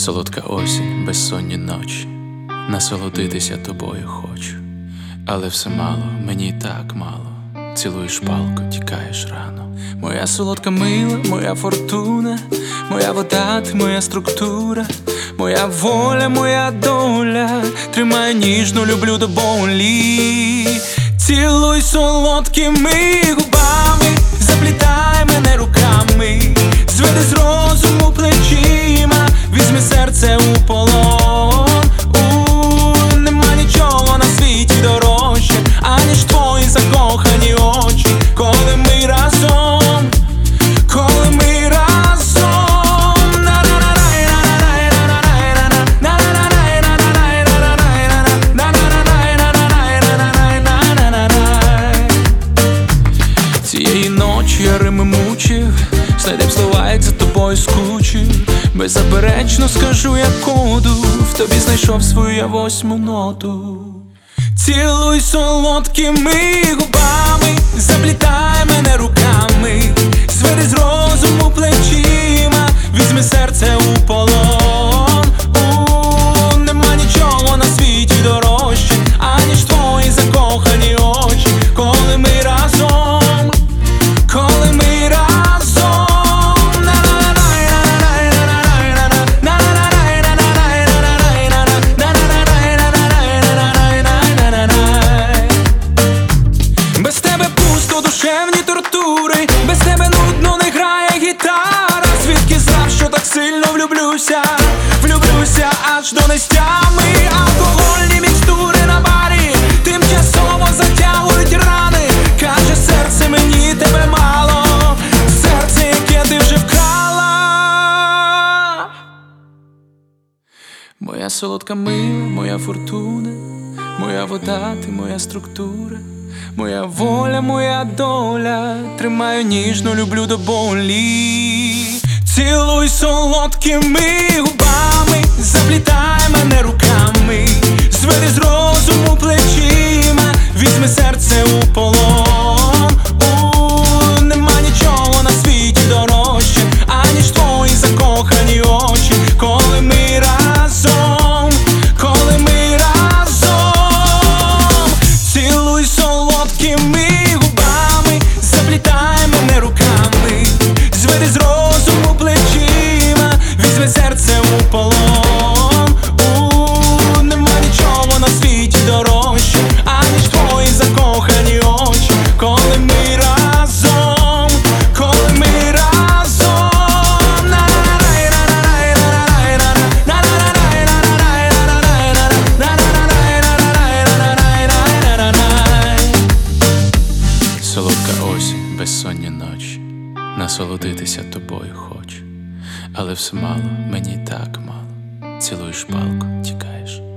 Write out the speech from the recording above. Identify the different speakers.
Speaker 1: Солодка осінь, безсонні ночі, насолодитися тобою хочу, але все мало, мені й так мало. Цілуєш палку, тікаєш рано. Моя солодка мила, моя фортуна, моя вода, ти моя структура, моя воля, моя доля, тримай ніжно, люблю до болі. Цілуй солодкими губами, заплітай мене руками, зведи з розуму плечима, візьми серце у полон. Нема нічого на світі дорожче, аніж твої закохані очі, коли ми разом, коли ми разом. Цієї ночі я рими мучив, знайдем слова, як за тобою скучив. Беззаперечно скажу я коду, в тобі знайшов свою я восьму ноту. Цілуй солодкими губами, заплітай мене руками, зведи з розуму плечима, візьми серце у полон. Нема нічого на світі дорожче, аніж твої закохані очі, коли ми разом, коли ми разом. Без тебе пусто, душевні тортури, без тебе нудно, не грає гітара. Звідки знав, що так сильно влюблюся, влюблюся аж до нестями. Алкогольні мікстури на барі тимчасово затягують рани. Каже серце мені тебе мало, серце, яке ти вже вкрала. Моя солодка мила, моя фортуна, моя вода, ти моя структура, моя воля, моя доля, тримаю ніжно, люблю до болі. Цілуй солодкими губами, заплітай мене руками, зведи з розуму плечима, візьми серце у полон. Нема нічого на світі дорожче, аніж твої закохані очі, коли ми разом, коли ми разом. Цілуй солодкими губами, заплітай мене руками, зведи з розуму плечима, візьми серце у полон. Нема нічого на світі дорожче, аніж твої закохані очі, коли ми разом, коли ми разом. Солодка осінь, безсонні ночі, насолодитися тобою хочу, але все мало, мені й так мало. Цілуєш палку, тікаєш